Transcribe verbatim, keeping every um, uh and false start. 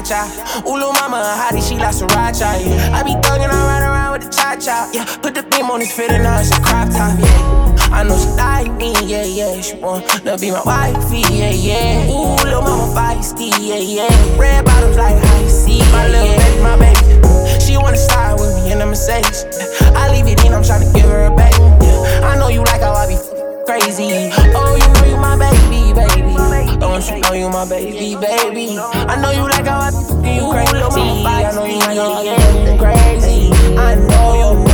cha. Ooh, little mama, a hottie, she like sriracha, yeah. I be thuggin', I ride around with the cha-cha, yeah. Put the beam on his fit and now it's a crop top, yeah. I know she like me, yeah, yeah. She wanna be my wifey, yeah, yeah. Ooh, little mama feisty, yeah, yeah. Red bottoms like icy, yeah, my little yeah. baby, my baby. She wanna slide with me in the Mercedes. I leave it in, I'm tryna give her a baby. Yeah. I know you like how I be crazy. Oh, you know you my baby, baby. Don't you know you my baby, baby? I know you like how I be you crazy. I know you like how I be crazy. I know you.